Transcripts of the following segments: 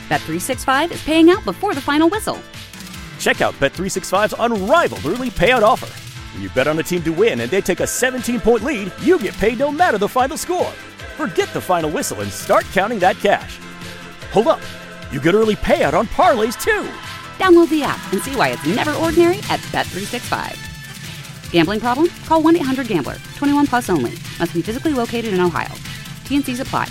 Bet365 is paying out before the final whistle. Check out Bet365's unrivaled early payout offer. When you bet on a team to win and they take a 17-point lead, you get paid no matter the final score. Forget the final whistle and start counting that cash. Hold up. You get early payout on parlays, too. Download the app and see why it's never ordinary at Bet365. Gambling problem? Call 1-800-GAMBLER. 21 plus only. Must be physically located in Ohio. T&Cs apply.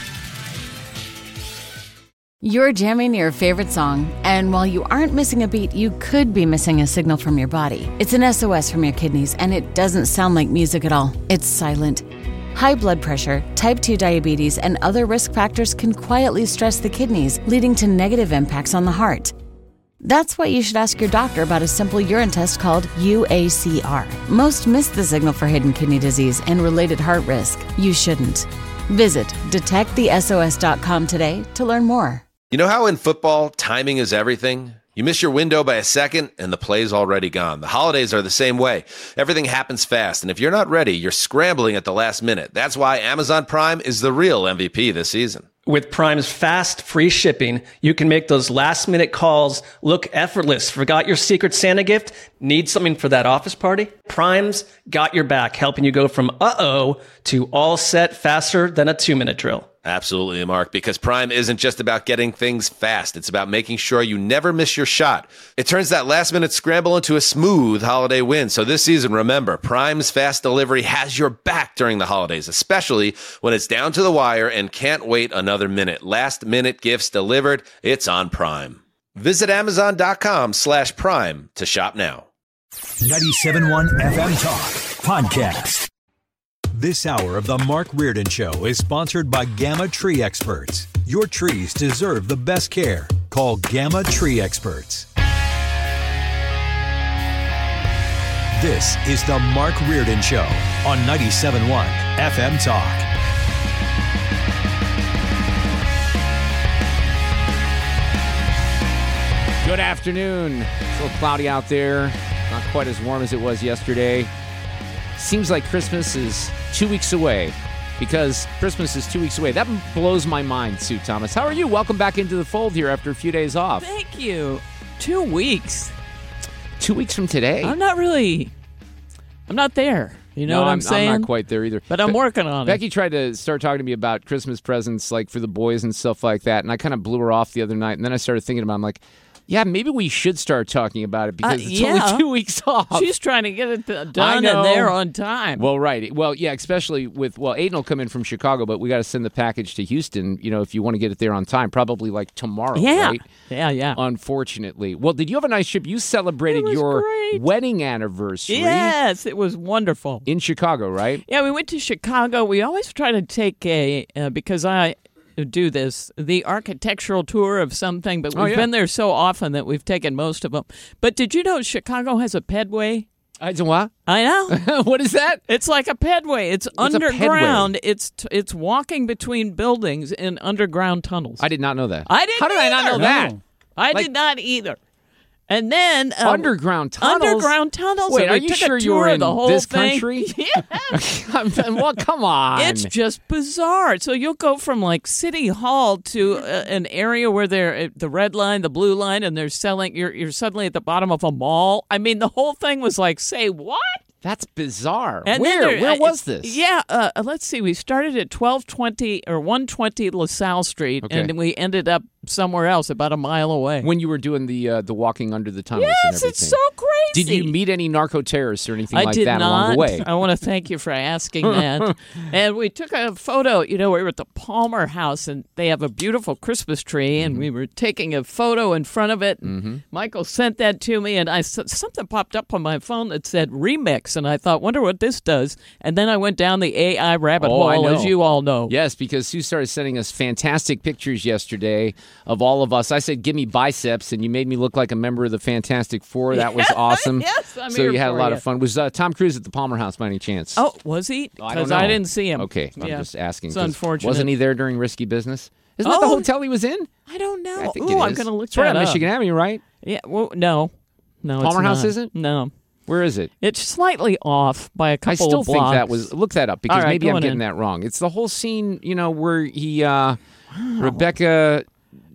You're jamming your favorite song, and while you aren't missing a beat, you could be missing a signal from your body. It's an SOS from your kidneys, and it doesn't sound like music at all. It's silent. High blood pressure, type 2 diabetes, and other risk factors can quietly stress the kidneys, leading to negative impacts on the heart. That's why you should ask your doctor about a simple urine test called UACR. Most miss the signal for hidden kidney disease and related heart risk. You shouldn't. Visit detectthesos.com today to learn more. You know how in football, timing is everything? You miss your window by a second, and the play's already gone. The holidays are the same way. Everything happens fast, and if you're not ready, you're scrambling at the last minute. That's why Amazon Prime is the real MVP this season. With Prime's fast, free shipping, you can make those last-minute calls look effortless. Forgot your Secret Santa gift? Need something for that office party? Prime's got your back, helping you go from uh-oh to all set faster than a 2-minute drill. Absolutely, Mark, because Prime isn't just about getting things fast. It's about making sure you never miss your shot. It turns that last-minute scramble into a smooth holiday win. So this season, remember, Prime's fast delivery has your back during the holidays, especially when it's down to the wire and can't wait another minute. Last-minute gifts delivered, it's on Prime. Visit Amazon.com/Prime to shop now. 97.1 FM Talk Podcast. This hour of the Mark Reardon Show is sponsored by Gamma Tree Experts. Your trees deserve the best care. Call Gamma Tree Experts. This is the Mark Reardon Show on 97.1 FM Talk. Good afternoon. It's a little cloudy out there. Not quite as warm as it was yesterday. Seems like Christmas is 2 weeks away, because Christmas is 2 weeks away. That blows my mind, Sue Thomas. How are you? Welcome back into the fold here after a few days off. Thank you. 2 weeks. 2 weeks from today? I'm not there. You know what I'm saying? I'm not quite there either. But I'm working on it. Becky tried to start talking to me about Christmas presents, like for the boys and stuff like that, and I kind of blew her off the other night, and then I started thinking about it. I'm like, yeah, maybe we should start talking about it because it's only 2 weeks off. She's trying to get it done and there on time. Well, right. Well, yeah, especially with, Aiden will come in from Chicago, but we got to send the package to Houston, if you want to get it there on time, probably like tomorrow, right? Yeah. Unfortunately. Well, did you have a nice trip? You celebrated your wedding anniversary. Yes, it was wonderful. In Chicago, right? Yeah, we went to Chicago. We always try to take because I do the architectural tour of something, but we've been there so often that we've taken most of them. But did you know Chicago has a pedway? What? I know. What is that? It's like a pedway. It's underground. It's walking between buildings in underground tunnels. I did not know that. I didn't. How did I not know that? I did not either. And then underground tunnels. Underground tunnels. Wait, are you sure you were in this country? Yes. Well, come on. It's just bizarre. So you'll go from like City Hall to an area where they're the red line, the blue line, and they're selling. You're suddenly at the bottom of a mall. I mean, the whole thing was like, say what? That's bizarre. And Where was this? Yeah, let's see. We started at 1220 or 120 LaSalle Street, and we ended up somewhere else about a mile away. When you were doing the walking under the tunnels and everything. Yes, it's so crazy. Did you meet any narco terrorists or anything like that not. along the way? I want to thank you for asking that. And we took a photo. We were at the Palmer House, and they have a beautiful Christmas tree, and we were taking a photo in front of it. And Michael sent that to me, and something popped up on my phone that said remix, and I thought, wonder what this does. And then I went down the AI rabbit hole, as you all know. Yes, because Sue started sending us fantastic pictures yesterday of all of us. I said, give me biceps, and you made me look like a member of the Fantastic Four. That was awesome. Yes, I'm so here you had a lot for of fun. Was Tom Cruise at the Palmer House by any chance? Oh, was he? Because I didn't see him. Okay, I'm just asking. It's unfortunate. Wasn't he there during Risky Business? Isn't that the hotel he was in? I don't know. I think I'm going to look it's right that on up. Michigan Avenue, right? Yeah, well, no, Palmer House isn't? No. Where is it? It's slightly off by a couple of blocks. I still think that was... Look that up, because maybe I'm getting in. that wrong. It's the whole scene, where he... Rebecca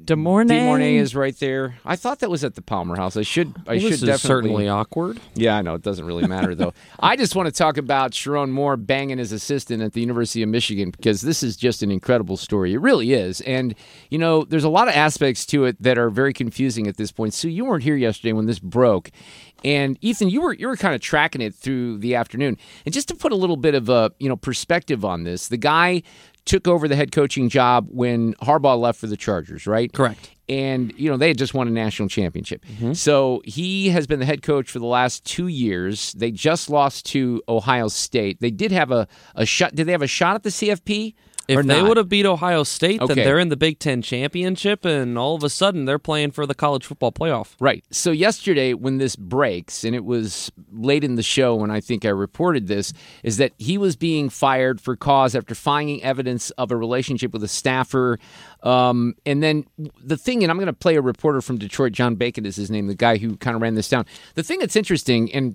Des Mornay is right there. I thought that was at the Palmer House. I should definitely. Certainly awkward. Yeah, I know. It doesn't really matter, though. I just want to talk about Sharon Moore banging his assistant at the University of Michigan, because this is just an incredible story. It really is. And, there's a lot of aspects to it that are very confusing at this point. Sue, you weren't here yesterday when this broke. And Ethan, you were kind of tracking it through the afternoon. And just to put a little bit of a perspective on this, the guy took over the head coaching job when Harbaugh left for the Chargers, right? Correct. And, they had just won a national championship. Mm-hmm. So he has been the head coach for the last 2 years. They just lost to Ohio State. They did have a shot. Did they have a shot at the CFP? If they would have beat Ohio State, then Okay. they're in the Big Ten championship, and all of a sudden they're playing for the college football playoff. Right. So yesterday when this breaks, and it was late in the show when I think I reported this, is that he was being fired for cause after finding evidence of a relationship with a staffer. And then the thing, and I'm going to play a reporter from Detroit, John Bacon is his name, the guy who kind of ran this down. The thing that's interesting and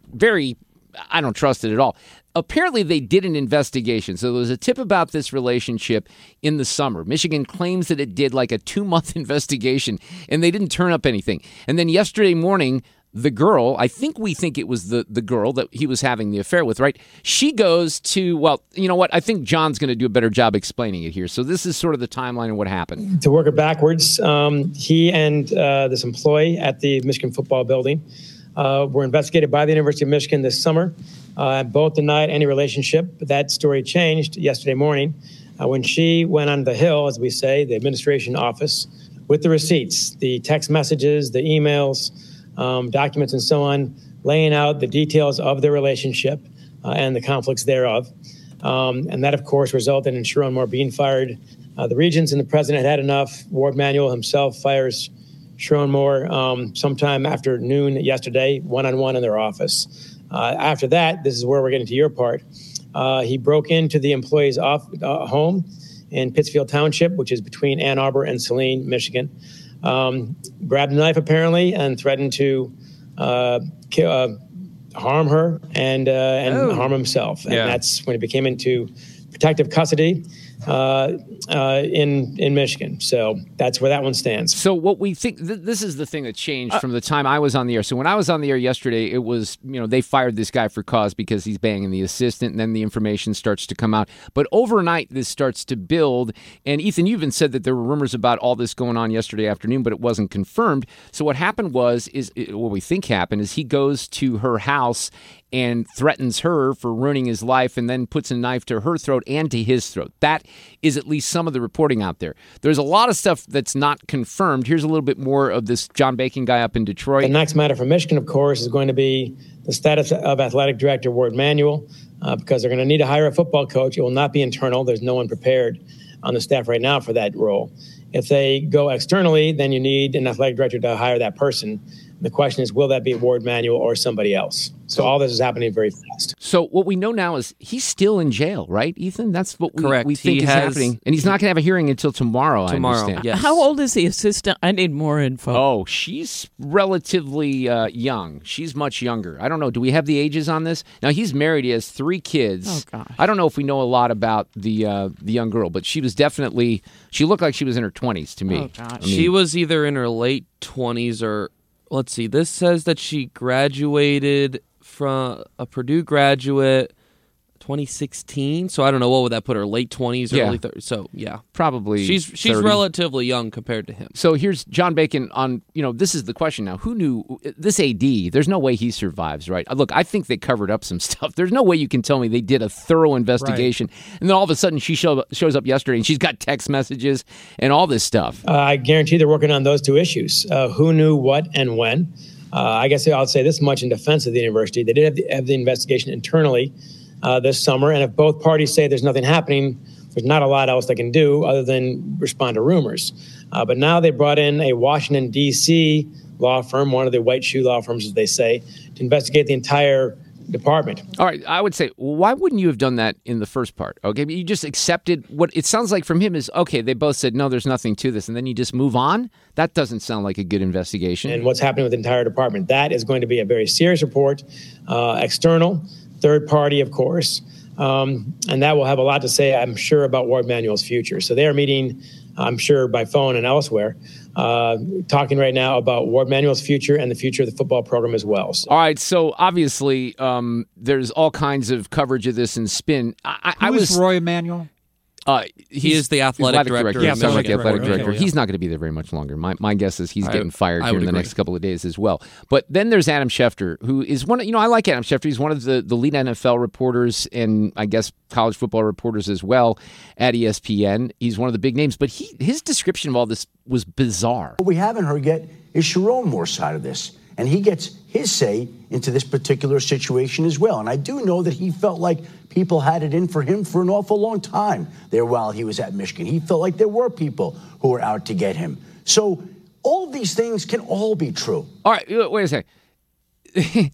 I don't trust it at all. Apparently, they did an investigation. So there was a tip about this relationship in the summer. Michigan claims that it did like a 2-month investigation, and they didn't turn up anything. And then yesterday morning, the girl, we think it was the girl that he was having the affair with, right? She goes to, well, you know what? I think John's going to do a better job explaining it here. So this is sort of the timeline of what happened. To work it backwards, he and this employee at the Michigan football building were investigated by the University of Michigan this summer. Both denied any relationship, but that story changed yesterday morning when she went on the Hill, as we say, the administration office, with the receipts, the text messages, the emails, documents, and so on, laying out the details of the relationship and the conflicts thereof. And that, of course, resulted in Sharon Moore being fired. The Regents and the president had enough. Ward Manuel himself fires Sharon Moore sometime after noon yesterday, one-on-one in their office. After that, this is where we're getting to your part. He broke into the employee's home in Pittsfield Township, which is between Ann Arbor and Saline, Michigan. Grabbed a knife, apparently, and threatened to harm her and harm himself. And that's when he became into protective custody in Michigan. So that's where that one stands. So what we think, this is the thing that changed from the time I was on the air. So when I was on the air yesterday, it was, they fired this guy for cause because he's banging the assistant, and then the information starts to come out. But overnight, this starts to build. And Ethan, you even said that there were rumors about all this going on yesterday afternoon, but it wasn't confirmed. So what happened what we think happened is he goes to her house and threatens her for ruining his life, and then puts a knife to her throat and to his throat. That is at least some of the reporting out there. There's a lot of stuff that's not confirmed. Here's a little bit more of this John Bacon guy up in Detroit. The next matter for Michigan, of course, is going to be the status of athletic director Ward Manuel, because they're going to need to hire a football coach. It will not be internal. There's no one prepared on the staff right now for that role. If they go externally, then you need an athletic director to hire that person. The question is, will that be Ward Manuel or somebody else? So all this is happening very fast. So what we know now is he's still in jail, right, Ethan? That's what we think is happening. And he's not going to have a hearing until tomorrow, I understand. Yes. How old is the assistant? I need more info. Oh, she's relatively young. She's much younger. I don't know. Do we have the ages on this? Now, he's married. He has 3 kids. Oh, gosh. I don't know if we know a lot about the young girl, but she was she looked like she was in her 20s to me. Oh, gosh. She was either in her late 20s or, let's see, this says that she graduated from a Purdue graduate 2016. So I don't know, what would that put her, late 20s or early 30s? So yeah, probably she's 30. relatively young compared to him. So here's John Bacon on, this is the question now. Who knew this AD? There's no way he survives, right? Look, I think they covered up some stuff. There's no way you can tell me they did a thorough investigation. Right. And then all of a sudden she shows up yesterday and she's got text messages and all this stuff. I guarantee they're working on those 2 issues. Who knew what and when? I guess I'll say this much in defense of the university. They did have the investigation internally this summer, and if both parties say there's nothing happening, there's not a lot else they can do other than respond to rumors. But now they brought in a Washington, D.C. law firm, one of the white shoe law firms, as they say, to investigate the entire department. All right, I would say, why wouldn't you have done that in the first part? Okay, but you just accepted what it sounds like from him is, okay, they both said, no, there's nothing to this, and then you just move on? That doesn't sound like a good investigation. And what's happening with the entire department. That is going to be a very serious report, external, third party, of course, and that will have a lot to say, I'm sure, about Ward Manuel's future. So they are meeting I'm sure by phone and elsewhere, talking right now about Ward Manuel's future and the future of the football program as well. So. All right, so obviously there's all kinds of coverage of this and spin. Who is Roy Emanuel? He is the athletic director. Yeah, sounds like the athletic Okay, director. yeah. He's not going to be there very much longer. My guess is he's getting fired I here in would the agree. next couple of days as well. But then there's Adam Schefter, who is one of, I like Adam Schefter. He's one of the lead NFL reporters and I guess college football reporters as well at ESPN. He's one of the big names. But his description of all this was bizarre. What we haven't heard yet is Sharon Moore's side of this. And he gets his say into this particular situation as well. And I do know that he felt like people had it in for him for an awful long time there while he was at Michigan. He felt like there were people who were out to get him. So all of these things can all be true. All right, wait a second.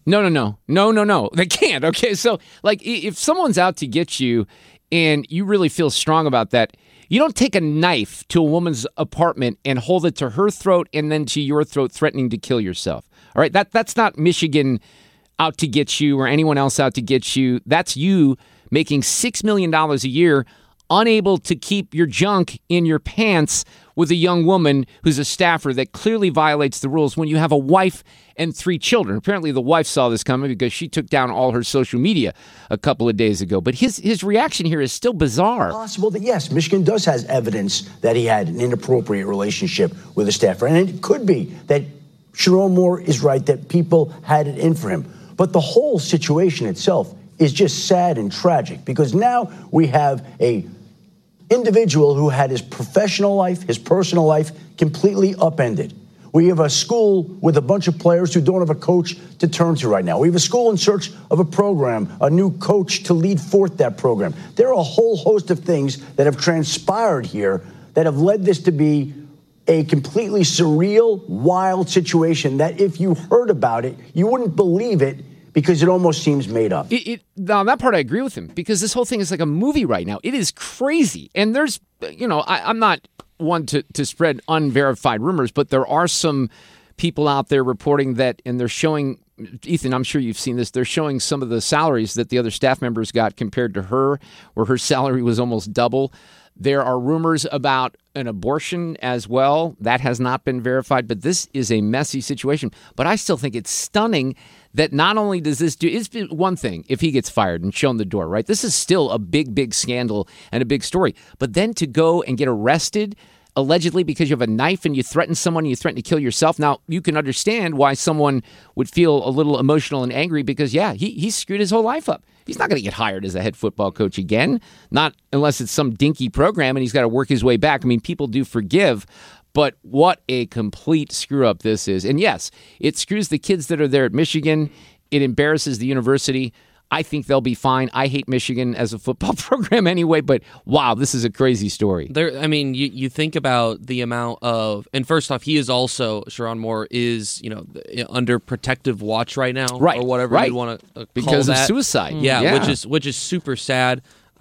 No. They can't. Okay, so like if someone's out to get you and you really feel strong about that, you don't take a knife to a woman's apartment and hold it to her throat and then to your throat, threatening to kill yourself. All right, that's not Michigan out to get you or anyone else out to get you. That's you making $6 million a year, unable to keep your junk in your pants with a young woman who's a staffer that clearly violates the rules when you have a wife and 3 children. Apparently the wife saw this coming because she took down all her social media a couple of days ago. But his reaction here is still bizarre. Possible that, yes, Michigan does have evidence that he had an inappropriate relationship with a staffer. And it could be that Sharon Moore is right, that people had it in for him. But the whole situation itself is just sad and tragic because now we have a individual who had his professional life, his personal life completely upended. We have a school with a bunch of players who don't have a coach to turn to right now. We have a school in search of a program, a new coach to lead forth that program. There are a whole host of things that have transpired here that have led this to be a completely surreal, wild situation that if you heard about it, you wouldn't believe it because it almost seems made up. Now, that part I agree with him because this whole thing is like a movie right now. It is crazy. And there's, I'm not one to spread unverified rumors, but there are some people out there reporting that, and they're showing, Ethan, I'm sure you've seen this, they're showing some of the salaries that the other staff members got compared to her, where her salary was almost double. There are rumors about an abortion as well. That has not been verified, but this is a messy situation. But I still think it's stunning that not only does this it's been one thing if he gets fired and shown the door, right? This is still a big, big scandal and a big story. But then to go and get arrested allegedly because you have a knife and you threaten someone and you threaten to kill yourself. Now, you can understand why someone would feel a little emotional and angry because, he screwed his whole life up. He's not going to get hired as a head football coach again, not unless it's some dinky program and he's got to work his way back. I mean, people do forgive, but what a complete screw up this is. And yes, it screws the kids that are there at Michigan. It embarrasses the university. I think they'll be fine. I hate Michigan as a football program anyway, but wow, this is a crazy story. You think about the amount of, and first off, he is also, Sharon Moore is, under protective watch right now, right, or whatever you want to call because that. of suicide. Yeah, which is super sad.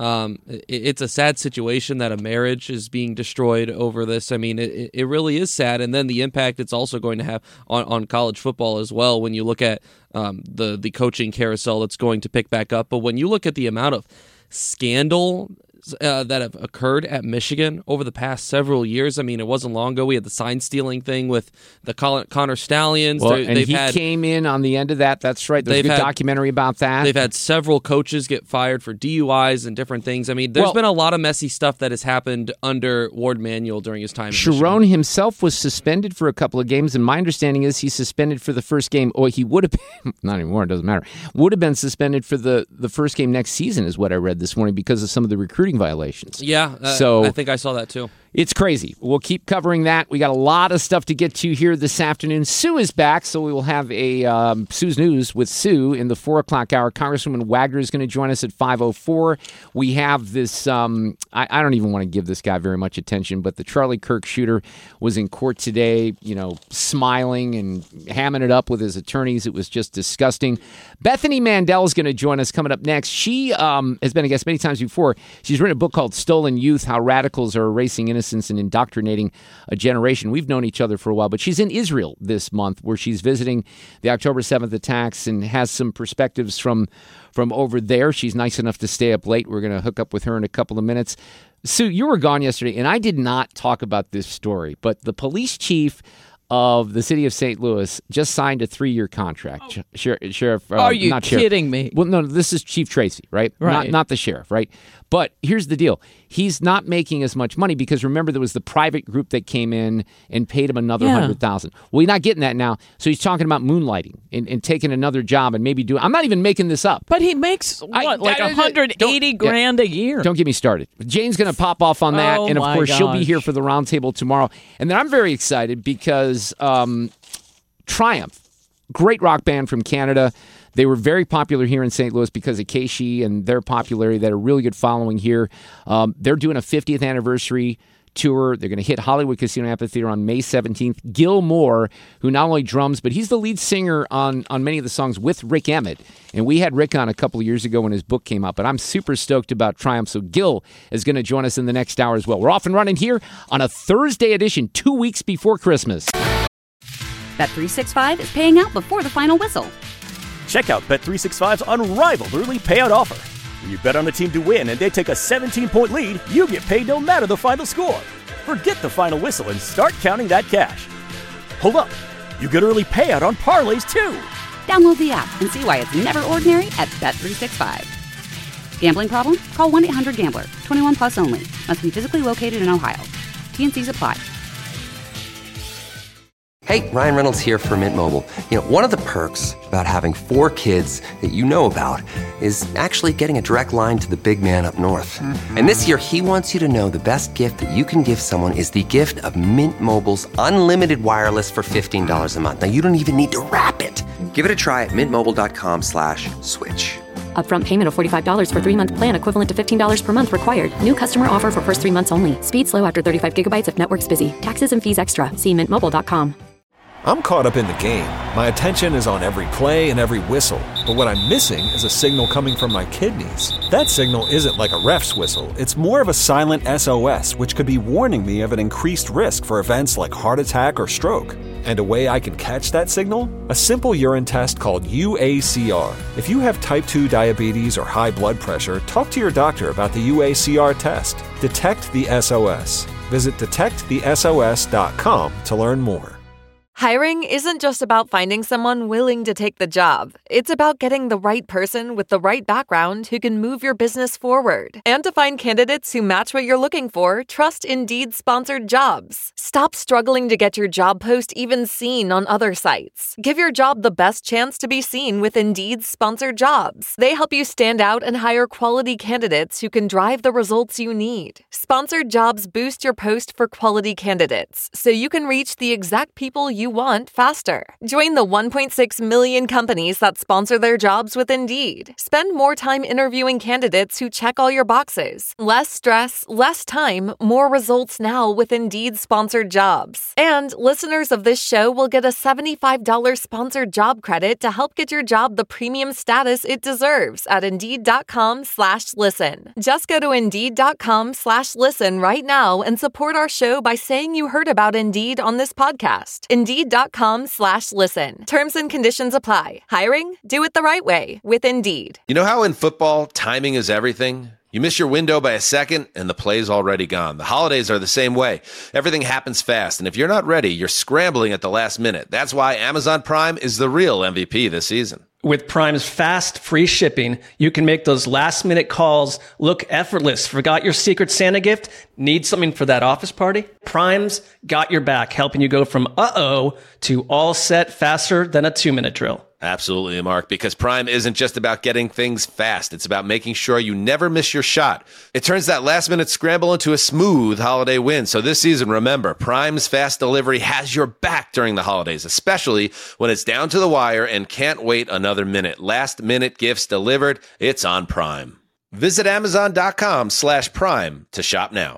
It's a sad situation that a marriage is being destroyed over this. I mean, it really is sad. And then the impact it's also going to have on college football as well when you look at the coaching carousel that's going to pick back up. But when you look at the amount of scandal that have occurred at Michigan over the past several years. I mean, it wasn't long ago we had the sign stealing thing with the Connor Stallions. Well, and he came in on the end of that. That's right. There's a good documentary about that. They've had several coaches get fired for DUIs and different things. I mean, there's been a lot of messy stuff that has happened under Ward Manuel during his time. Sharon himself was suspended for a couple of games, and my understanding is he's suspended for the first game. Oh, he would have been, not anymore, it doesn't matter, would have been suspended for the first game next season is what I read this morning because of some of the recruiting violations. Yeah, so I think I saw that too. It's crazy. We'll keep covering that. We got a lot of stuff to get to here this afternoon. Sue is back, so we will have a Sue's News with Sue in the 4 o'clock hour. Congresswoman Wagner is going to join us at 5:04. We have this, I don't even want to give this guy very much attention, but the Charlie Kirk shooter was in court today, smiling and hamming it up with his attorneys. It was just disgusting. Bethany Mandel is going to join us coming up next. She has been a guest many times before. She's written a book called Stolen Youth, How Radicals Are Erasing Innocence innocence and indoctrinating a generation. We've known each other for a while, but she's in Israel this month where she's visiting the October 7th attacks and has some perspectives from over there. She's nice enough to stay up late. We're going to hook up with her in a couple of minutes. Sue, you were gone yesterday, and I did not talk about this story, but the police chief of the city of St. Louis just signed a 3-year contract. Sheriff, are you not kidding me? Well, no, this is Chief Tracy, right? Not the sheriff, right? But here's the deal. He's not making as much money because remember there was the private group that came in and paid him another $100,000. Well, he's not getting that now. So he's talking about moonlighting and taking another job and maybe I'm not even making this up. But he makes what, like $180,000 a year? Don't get me started. Jane's going to pop off on that. And of course, she'll be here for the roundtable tomorrow. And then I'm very excited because Triumph, great rock band from Canada. They were very popular here in St. Louis because of Keishi and their popularity. They had a really good following here. They're doing a 50th anniversary tour. They're going to hit Hollywood Casino Amphitheater on May 17th. Gil Moore, who not only drums, but he's the lead singer on many of the songs with Rick Emmett. And we had Rick on a couple of years ago when his book came out. But I'm super stoked about Triumph. So Gil is going to join us in the next hour as well. We're off and running here on a Thursday edition, 2 weeks before Christmas. Bet365 is paying out before the final whistle. Check out Bet365's unrivaled early payout offer. When you bet on a team to win and they take a 17-point lead, you get paid no matter the final score. Forget the final whistle and start counting that cash. Hold up. You get early payout on parlays, too. Download the app and see why it's never ordinary at Bet365. Gambling problem? Call 1-800-GAMBLER. 21 plus only. Must be physically located in Ohio. T&Cs apply. Hey, Ryan Reynolds here for Mint Mobile. You know, one of the perks about having 4 kids that you know about is actually getting a direct line to the big man up north. Mm-hmm. And this year, he wants you to know the best gift that you can give someone is the gift of Mint Mobile's unlimited wireless for $15 a month. Now, you don't even need to wrap it. Give it a try at mintmobile.com/switch. Upfront payment of $45 for 3-month plan equivalent to $15 per month required. New customer offer for first 3 months only. Speed slow after 35 gigabytes if network's busy. Taxes and fees extra. See mintmobile.com. I'm caught up in the game. My attention is on every play and every whistle. But what I'm missing is a signal coming from my kidneys. That signal isn't like a ref's whistle. It's more of a silent SOS, which could be warning me of an increased risk for events like heart attack or stroke. And a way I can catch that signal? A simple urine test called UACR. If you have type 2 diabetes or high blood pressure, talk to your doctor about the UACR test. Detect the SOS. Visit detectthesos.com to learn more. Hiring isn't just about finding someone willing to take the job. It's about getting the right person with the right background who can move your business forward. And to find candidates who match what you're looking for, trust Indeed sponsored jobs. Stop struggling to get your job post even seen on other sites. Give your job the best chance to be seen with Indeed sponsored jobs. They help you stand out and hire quality candidates who can drive the results you need. Sponsored jobs boost your post for quality candidates, so you can reach the exact people you want faster. Join the 1.6 million companies that sponsor their jobs with Indeed. Spend more time interviewing candidates who check all your boxes. Less stress, less time, more results now with Indeed sponsored jobs. And listeners of this show will get a $75 sponsored job credit to help get your job the premium status it deserves at Indeed.com/listen. Just go to Indeed.com/listen right now and support our show by saying you heard about Indeed on this podcast. Indeed.com/listen. Terms and conditions apply. Hiring? Do it the right way with Indeed. You know how in football, timing is everything? You miss your window by a second and the play's already gone. The holidays are the same way. Everything happens fast, and if you're not ready, you're scrambling at the last minute. That's why Amazon Prime is the real MVP this season. With Prime's fast, free shipping, you can make those last-minute calls look effortless. Forgot your Secret Santa gift? Need something for that office party? Prime's got your back, helping you go from uh-oh to all set faster than a 2-minute drill. Absolutely, Mark, because Prime isn't just about getting things fast. It's about making sure you never miss your shot. It turns that last-minute scramble into a smooth holiday win. So this season, remember, Prime's fast delivery has your back during the holidays, especially when it's down to the wire and can't wait another minute. Last-minute gifts delivered, it's on Prime. Visit Amazon.com/Prime to shop now.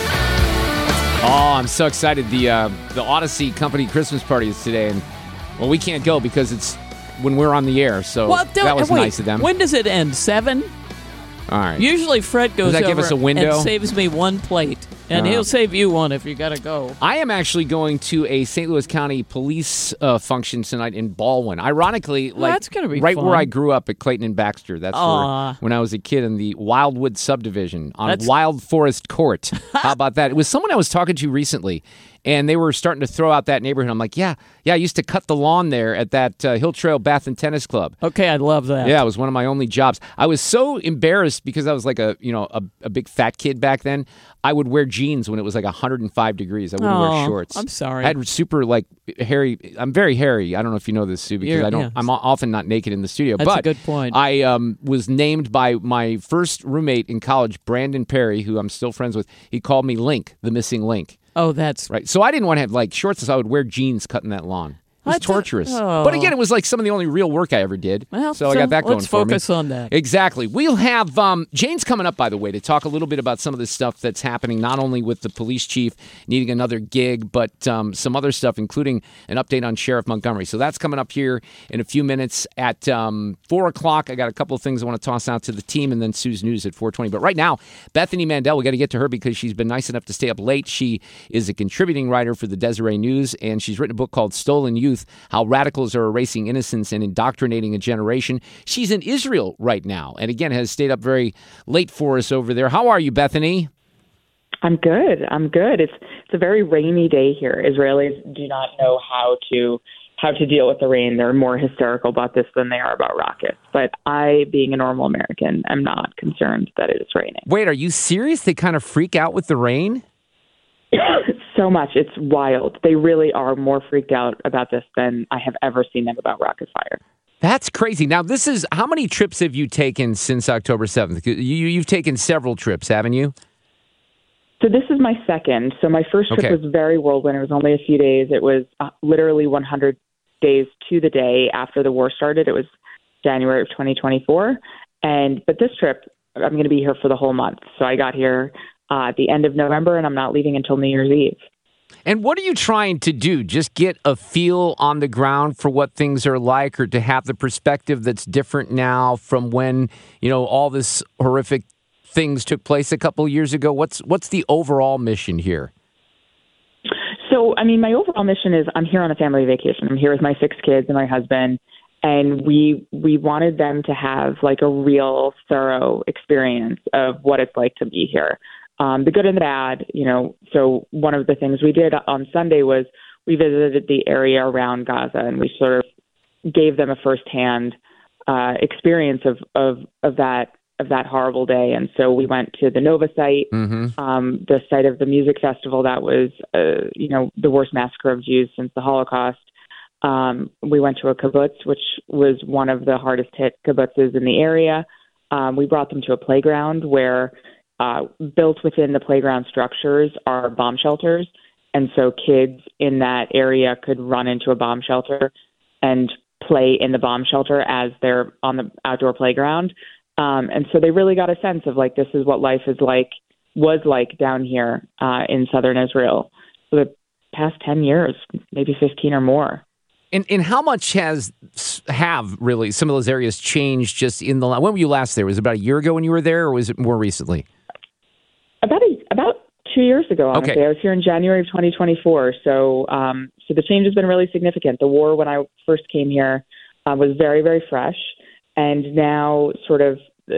Oh, I'm so excited. The Odyssey Company Christmas party is today, and well, we can't go because it's when we're on the air, so that was nice of them. When does it end? 7? All right. Usually Fred goes Does that over give us a window? and saves me one plate, and he'll save you one if you got to go. I am actually going to a St. Louis County police function tonight in Baldwin. Ironically, that's gonna be right fun. where I grew up at Clayton and Baxter. That's where, when I was a kid in the Wildwood subdivision on Wild Forest Court. How about that? It was someone I was talking to recently, and they were starting to throw out that neighborhood. I'm like, yeah, I used to cut the lawn there at that Hill Trail Bath and Tennis Club. Okay, I love that. Yeah, it was one of my only jobs. I was so embarrassed because I was like a big fat kid back then. I would wear jeans when it was like 105 degrees. I wouldn't wear shorts. I'm sorry. I had super hairy. I'm very hairy. I don't know if you know this, Sue, because I'm often not naked in the studio. That's but a good point. I was named by my first roommate in college, Brandon Perry, who I'm still friends with. He called me Link, the missing link. Oh, that's right. So I didn't want to have shorts, so I would wear jeans cutting that lawn. It was torturous. But again, it was like some of the only real work I ever did. Well, so I got that going for me. Let's focus on that. Exactly. We'll have Jane's coming up, by the way, to talk a little bit about some of this stuff that's happening, not only with the police chief needing another gig, but some other stuff, including an update on Sheriff Montgomery. So that's coming up here in a few minutes at 4 o'clock. I got a couple of things I want to toss out to the team, and then Sue's News at 4:20. But right now, Bethany Mandel, we got to get to her because she's been nice enough to stay up late. She is a contributing writer for the Deseret News, and she's written a book called Stolen Youth, How Radicals are Erasing Innocence and Indoctrinating a Generation. She's in Israel right now, and again, has stayed up very late for us over there. How are you, Bethany? I'm good. It's a very rainy day here. Israelis do not know how to deal with the rain. They're more hysterical about this than they are about rockets. But I, being a normal American, am not concerned that it is raining. Wait, are you serious? They kind of freak out with the rain? So much. It's wild. They really are more freaked out about this than I have ever seen them about rocket fire. That's crazy. Now, how many trips have you taken since October 7th? You've taken several trips, haven't you? So this is my second. So my first trip was very whirlwind. It was only a few days. It was literally 100 days to the day after the war started. It was January of 2024. But this trip, I'm going to be here for the whole month. So I got here at the end of November, and I'm not leaving until New Year's Eve. And what are you trying to do? Just get a feel on the ground for what things are like, or to have the perspective that's different now from when, all this horrific things took place a couple of years ago? What's the overall mission here? So, my overall mission is I'm here on a family vacation. I'm here with my 6 kids and my husband, and we wanted them to have a real thorough experience of what it's like to be here. The good and the bad, so one of the things we did on Sunday was we visited the area around Gaza, and we sort of gave them a firsthand experience of that horrible day. And so we went to the Nova site, the site of the music festival that was, the worst massacre of Jews since the Holocaust. We went to a kibbutz, which was one of the hardest hit kibbutzes in the area. We brought them to a playground where built within the playground structures are bomb shelters. And so kids in that area could run into a bomb shelter and play in the bomb shelter as they're on the outdoor playground. And so they really got a sense of this is what life was like down here in southern Israel for the past 10 years, maybe 15 or more. And how much have really some of those areas changed just in when were you last there? Was it about a year ago when you were there, or was it more recently? About 2 years ago, honestly. Okay. I was here in January of 2024. So the change has been really significant. The war, when I first came here, was very, very fresh. And now sort of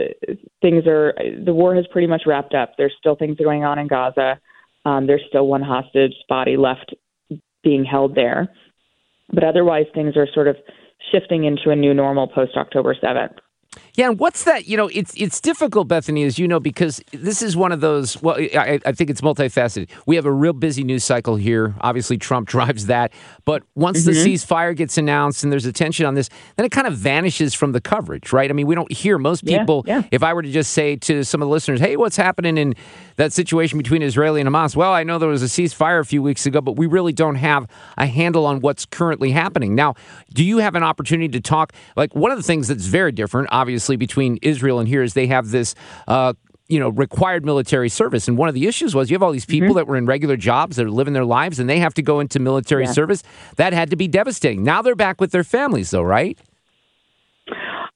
the war has pretty much wrapped up. There's still things going on in Gaza. There's still one hostage body left being held there. But otherwise, things are sort of shifting into a new normal post-October 7th. Yeah, and what's that? It's difficult, Bethany, as you know, because this is one of those, well, I think it's multifaceted. We have a real busy news cycle here. Obviously, Trump drives that. But once the ceasefire gets announced and there's attention on this, then it kind of vanishes from the coverage, right? We don't hear most people. Yeah. If I were to just say to some of the listeners, hey, what's happening in that situation between Israel and Hamas? Well, I know there was a ceasefire a few weeks ago, but we really don't have a handle on what's currently happening. Now, do you have an opportunity to talk? One of the things that's very different, obviously, between Israel and here is they have this, required military service. And one of the issues was you have all these people that were in regular jobs that are living their lives, and they have to go into military service. That had to be devastating. Now they're back with their families, though, right?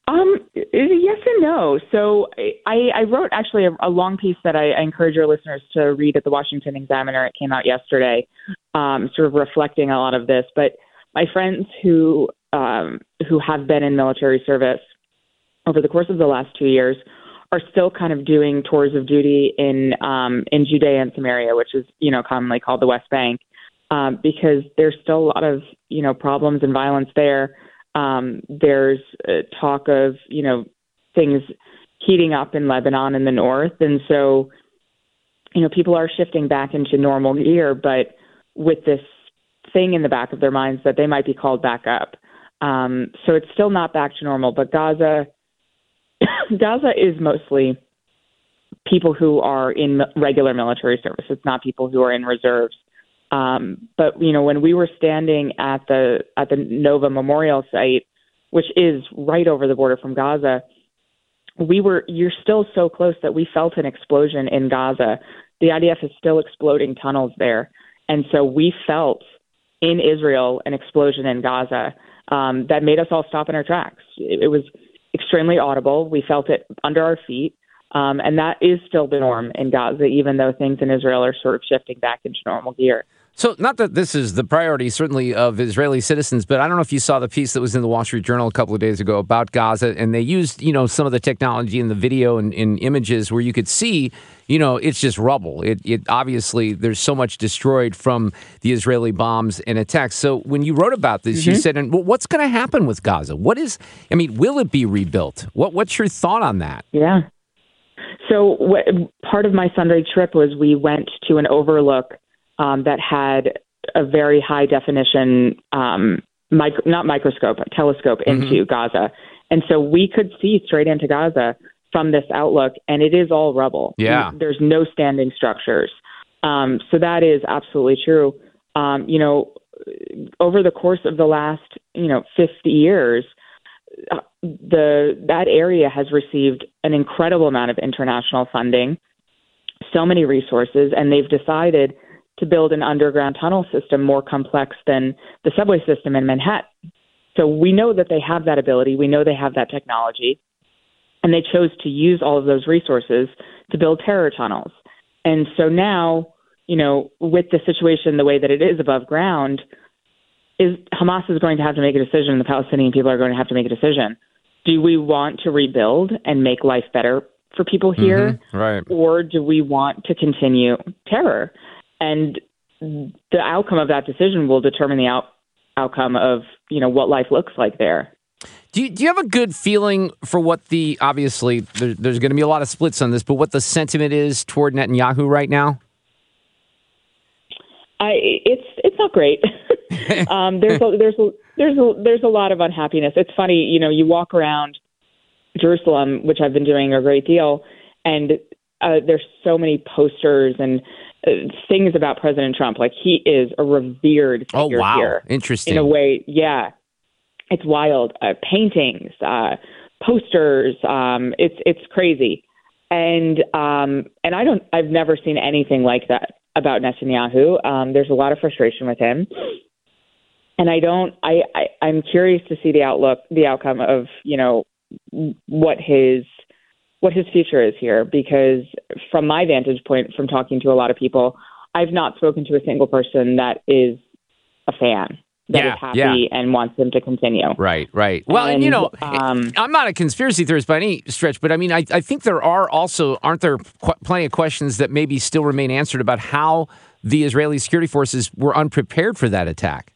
Yes and no. So I wrote actually a long piece that I encourage your listeners to read at the Washington Examiner. It came out yesterday, sort of reflecting a lot of this. But my friends who have been in military service over the course of the last 2 years are still kind of doing tours of duty in Judea and Samaria, which is, commonly called the West Bank, because there's still a lot of, problems and violence there. There's talk of, things heating up in Lebanon in the north. And so, people are shifting back into normal gear, but with this thing in the back of their minds that they might be called back up. So it's still not back to normal, but Gaza is mostly people who are in regular military service. It's not people who are in reserves. But when we were standing at the Nova Memorial site, which is right over the border from Gaza, you're still so close that we felt an explosion in Gaza. The IDF is still exploding tunnels there. And so we felt in Israel an explosion in Gaza that made us all stop in our tracks. It was extremely audible. We felt it under our feet. And that is still the norm in Gaza, even though things in Israel are sort of shifting back into normal gear. So not that this is the priority, certainly, of Israeli citizens, but I don't know if you saw the piece that was in the Wall Street Journal a couple of days ago about Gaza, and they used, some of the technology in the video and in images where you could see, it's just rubble. It obviously, there's so much destroyed from the Israeli bombs and attacks. So when you wrote about this, you said, what's going to happen with Gaza? Will it be rebuilt? What's your thought on that? Yeah. So part of my Sunday trip was we went to an overlook that had a very high definition, telescope into Gaza. And so we could see straight into Gaza from this outlook, and it is all rubble. Yeah. There's no standing structures. So that is absolutely true. Over the course of the last, 50 years, that area has received an incredible amount of international funding, so many resources, and they've decided to build an underground tunnel system more complex than the subway system in Manhattan. So we know that they have that ability. We know they have that technology. And they chose to use all of those resources to build terror tunnels. And so now, with the situation the way that it is above ground, Hamas is going to have to make a decision. The Palestinian people are going to have to make a decision. Do we want to rebuild and make life better for people here? Right. Or do we want to continue terror? And the outcome of that decision will determine the outcome of, what life looks like there. Do you have a good feeling for what obviously there's going to be a lot of splits on this, but what the sentiment is toward Netanyahu right now? It's not great. There's a lot of unhappiness. It's funny, you walk around Jerusalem, which I've been doing a great deal, and there's so many posters and things about President Trump. Like, he is a revered figure here. Interesting. In a way, yeah. It's wild. Paintings, posters. It's crazy. And I've never seen anything like that about Netanyahu. There's a lot of frustration with him. And I'm curious to see the outcome of, what his future is here, because from my vantage point, from talking to a lot of people, I've not spoken to a single person that is a fan, that is happy and wants them to continue. Right. Well, and I'm not a conspiracy theorist by any stretch, but I think there aren't there plenty of questions that maybe still remain answered about how the Israeli security forces were unprepared for that attack?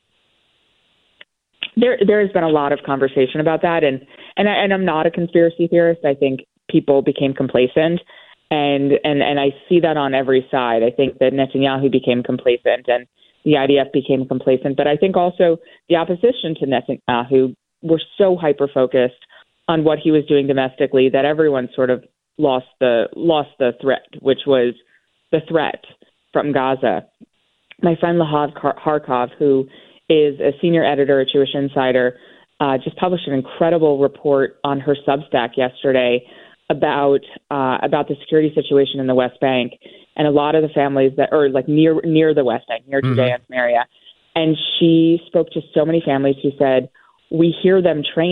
There has been a lot of conversation about that, and I'm not a conspiracy theorist. I think people became complacent, and I see that on every side. I think that Netanyahu became complacent and the IDF became complacent, but I think also the opposition to Netanyahu were so hyper-focused on what he was doing domestically that everyone sort of lost the threat, which was the threat from Gaza. My friend Lahav Harkov, who is a senior editor at Jewish Insider, just published an incredible report on her Substack yesterday about the security situation in the West Bank and a lot of the families that are like near the West Bank, near Judea and Samaria. And she spoke to so many families who said, we hear them training.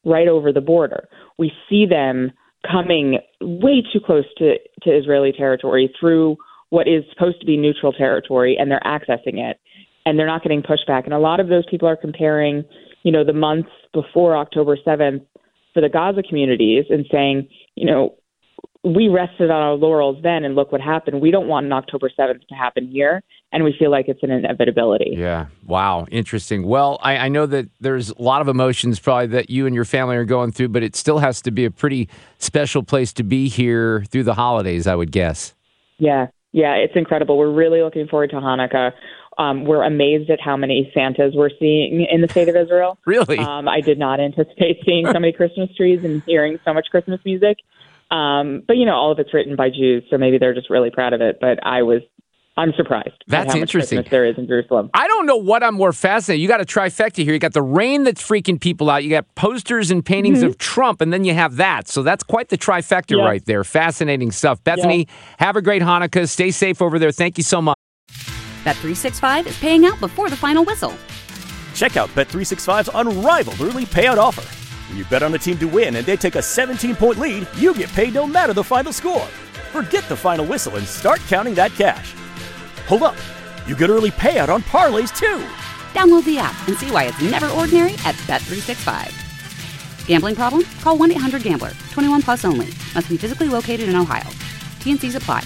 right over the border. We see them coming way too close to Israeli territory through what is supposed to be neutral territory, and they're accessing it, and they're not getting pushback. And a lot of those people are comparing, the months before October 7th for the Gaza communities and saying, we rested on our laurels then, and look what happened. We don't want an October 7th to happen here, and we feel like it's an inevitability. Yeah. Wow. Interesting. Well, I know that there's a lot of emotions probably that you and your family are going through, but it still has to be a pretty special place to be here through the holidays, I would guess. Yeah, it's incredible. We're really looking forward to Hanukkah. We're amazed at how many Santas we're seeing in the state of Israel. Really? I did not anticipate seeing so many Christmas trees and hearing so much Christmas music. But all of it's written by Jews, so maybe they're just really proud of it. But I'm surprised. That's at how interesting. Much Christmas there is in Jerusalem. I don't know what I'm more fascinated. You got a trifecta here. You got the rain that's freaking people out. You got posters and paintings of Trump, and then you have that. So that's quite the trifecta right there. Fascinating stuff. Bethany, have a great Hanukkah. Stay safe over there. Thank you so much. Bet365 is paying out before the final whistle. Check out Bet365's unrivaled early payout offer. When you bet on a team to win and they take a 17-point lead, you get paid no matter the final score. Forget the final whistle and start counting that cash. Hold up. You get early payout on parlays, too. Download the app and see why it's never ordinary at Bet365. Gambling problem? Call 1-800-GAMBLER. 21 plus only. Must be physically located in Ohio. T&Cs apply.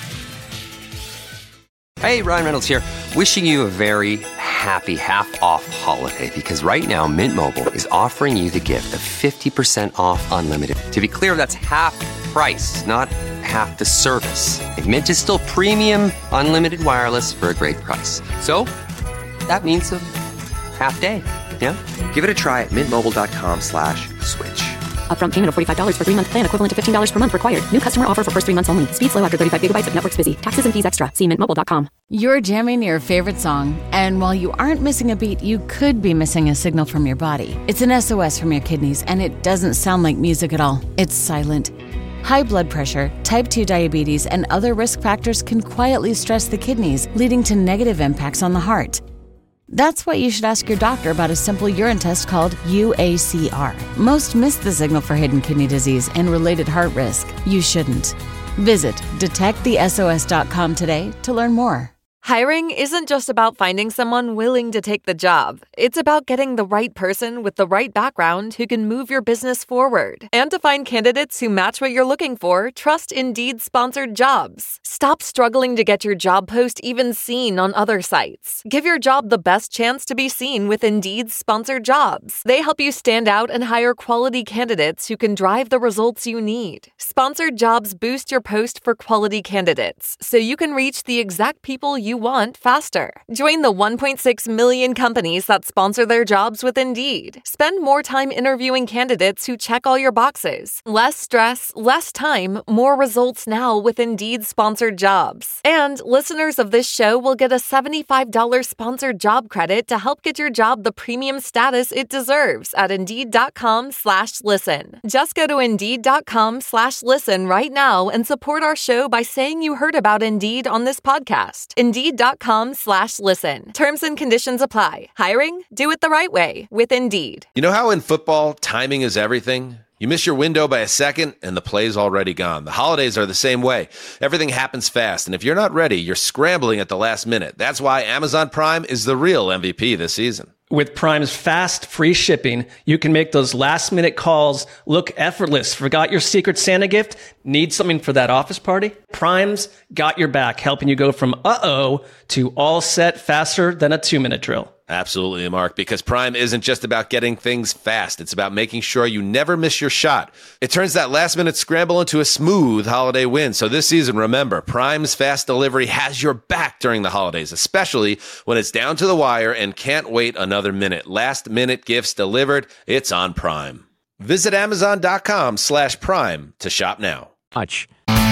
Hey, Ryan Reynolds here. Wishing you a very happy half-off holiday, because right now Mint Mobile is offering you the gift of 50% off unlimited. To be clear, that's half price, not half the service. And Mint is still premium unlimited wireless for a great price. So that means a half day. Yeah? Give it a try at mintmobile.com/switch. Upfront payment of $45 for 3-month plan, equivalent to $15 per month required. New customer offer for first 3 months only. Speed slow after 35 gigabytes if network's busy. Taxes and fees extra. See mintmobile.com. You're jamming your favorite song, and while you aren't missing a beat, you could be missing a signal from your body. It's an SOS from your kidneys, and it doesn't sound like music at all. It's silent. High blood pressure, type 2 diabetes, and other risk factors can quietly stress the kidneys, leading to negative impacts on the heart. That's why you should ask your doctor about a simple urine test called UACR. Most miss the signal for hidden kidney disease and related heart risk. You shouldn't. Visit detectthesos.com today to learn more. Hiring isn't just about finding someone willing to take the job. It's about getting the right person with the right background who can move your business forward. And to find candidates who match what you're looking for, trust Indeed-sponsored jobs. Stop struggling to get your job post even seen on other sites. Give your job the best chance to be seen with Indeed-sponsored jobs. They help you stand out and hire quality candidates who can drive the results you need. Sponsored jobs boost your post for quality candidates, so you can reach the exact people you want faster. Join the 1.6 million companies that sponsor their jobs with Indeed. Spend more time interviewing candidates who check all your boxes. Less stress, less time, more results now with Indeed-sponsored jobs. And listeners of this show will get a $75 sponsored job credit to help get your job the premium status it deserves at Indeed.com/listen. Just go to Indeed.com/listen right now and support our show by saying you heard about Indeed on this podcast. Indeed.com/listen. Terms and conditions apply. Hiring? Do it the right way with Indeed. You know how in football, timing is everything? You miss your window by a second, and the play's already gone. The holidays are the same way. Everything happens fast, and if you're not ready, you're scrambling at the last minute. That's why Amazon Prime is the real MVP this season. With Prime's fast, free shipping, you can make those last-minute calls look effortless. Forgot your Secret Santa gift? Need something for that office party? Prime's got your back, helping you go from uh-oh to all set faster than a 2-minute drill. Absolutely, Mark, because Prime isn't just about getting things fast. It's about making sure you never miss your shot. It turns that last-minute scramble into a smooth holiday win. So this season, remember, Prime's fast delivery has your back during the holidays, especially when it's down to the wire and can't wait another minute. Last-minute gifts delivered, it's on Prime. Visit Amazon.com/Prime to shop now. Much.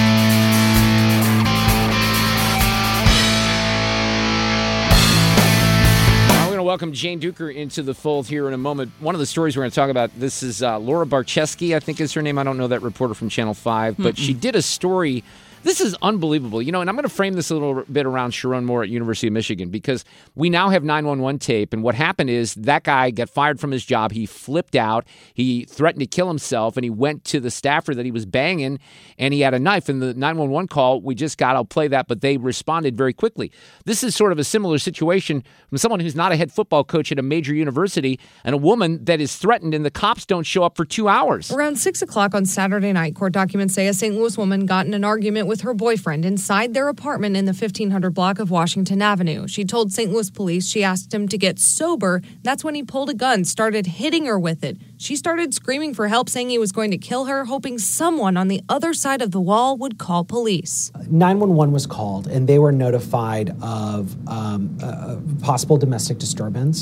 Welcome Jane Duker into the fold here in a moment. One of the stories we're going to talk about, this is Laura Barczewski, I think is her name. I don't know that reporter from Channel 5, but she did a story This is unbelievable. And I'm going to frame this a little bit around Sharon Moore at University of Michigan, because we now have 911 tape, and what happened is that guy got fired from his job. He flipped out. He threatened to kill himself, and he went to the staffer that he was banging, and he had a knife. And the 911 call we just got, I'll play that, but they responded very quickly. This is sort of a similar situation from someone who's not a head football coach at a major university and a woman that is threatened, and the cops don't show up for 2 hours. Around 6 o'clock on Saturday night, court documents say a St. Louis woman got in an argument with her boyfriend inside their apartment in the 1500 block of Washington Avenue. She told St. Louis police she asked him to get sober. That's when he pulled a gun, started hitting her with it. She started screaming for help, saying he was going to kill her, hoping someone on the other side of the wall would call police. 911 was called, and they were notified of possible domestic disturbance,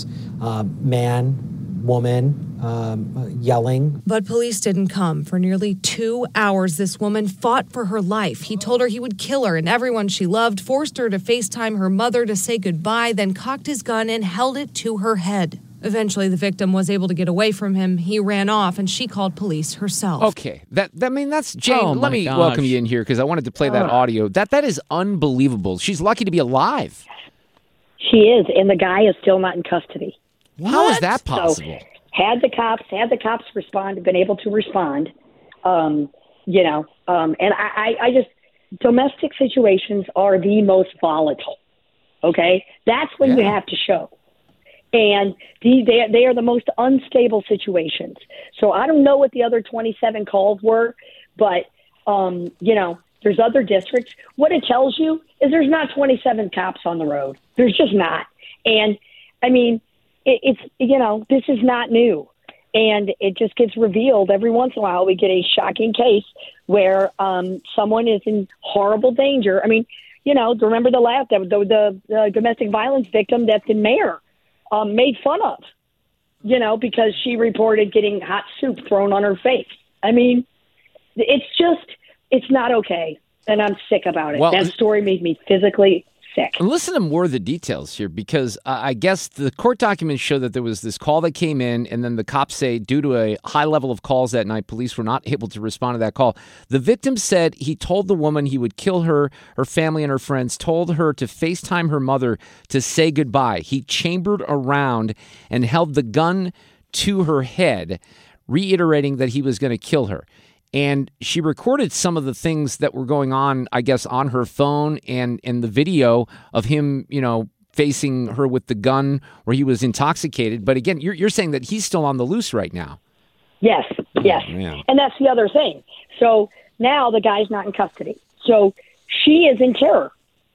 woman, yelling. But police didn't come. For nearly 2 hours, this woman fought for her life. He told her he would kill her and everyone she loved, forced her to FaceTime her mother to say goodbye, then cocked his gun and held it to her head. Eventually, the victim was able to get away from him. He ran off, and she called police herself. Okay. That's Jane. Let me welcome you in here, because I wanted to play that audio. That is unbelievable. She's lucky to be alive. She is, and the guy is still not in custody. How is that possible? So, had the cops been able to respond, and I just, domestic situations are the most volatile. Okay, that's when you have to show, and they are the most unstable situations. So I don't know what the other 27 calls were, but there's other districts. What it tells you is there's not 27 cops on the road. There's just not, and I mean. It's this is not new, and it just gets revealed every once in a while. We get a shocking case where someone is in horrible danger. I mean, remember the domestic violence victim that the mayor made fun of, because she reported getting hot soup thrown on her face. I mean, it's not okay, and I'm sick about it. That story made me physically sick. Listen to more of the details here, because I guess the court documents show that there was this call that came in, and then the cops say due to a high level of calls that night, police were not able to respond to that call. The victim said he told the woman he would kill her, her family, and her friends, told her to FaceTime her mother to say goodbye. He chambered around and held the gun to her head, reiterating that he was going to kill her. And she recorded some of the things that were going on, I guess, on her phone and the video of him, facing her with the gun where he was intoxicated. But again, you're saying that he's still on the loose right now. Yes. Yeah. And that's the other thing. So now the guy's not in custody. So she is in terror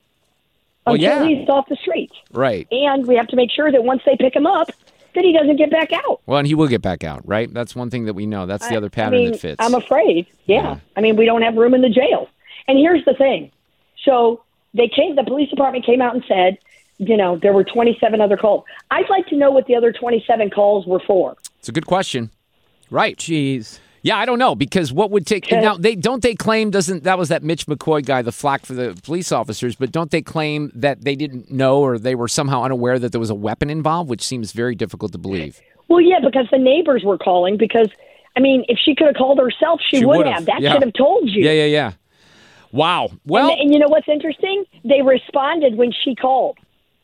until he's off the streets. Right. And we have to make sure that once they pick him up, that he doesn't get back out. Well, and he will get back out, right? That's one thing that we know. That's the other pattern that fits. I'm afraid. Yeah. I mean, we don't have room in the jail. And here's the thing. So the police department came out and said, there were 27 other calls. I'd like to know what the other 27 calls were for. It's a good question. Right. Jeez. Yeah, I don't know, because what would take now they claim that was that Mitch McCoy guy, the flack for the police officers, but don't they claim that they didn't know or they were somehow unaware that there was a weapon involved, which seems very difficult to believe. Well, yeah, because the neighbors were calling because I mean, if she could have called herself, she would have. That should have told you. Yeah. Wow. Well, and you know what's interesting? They responded when she called.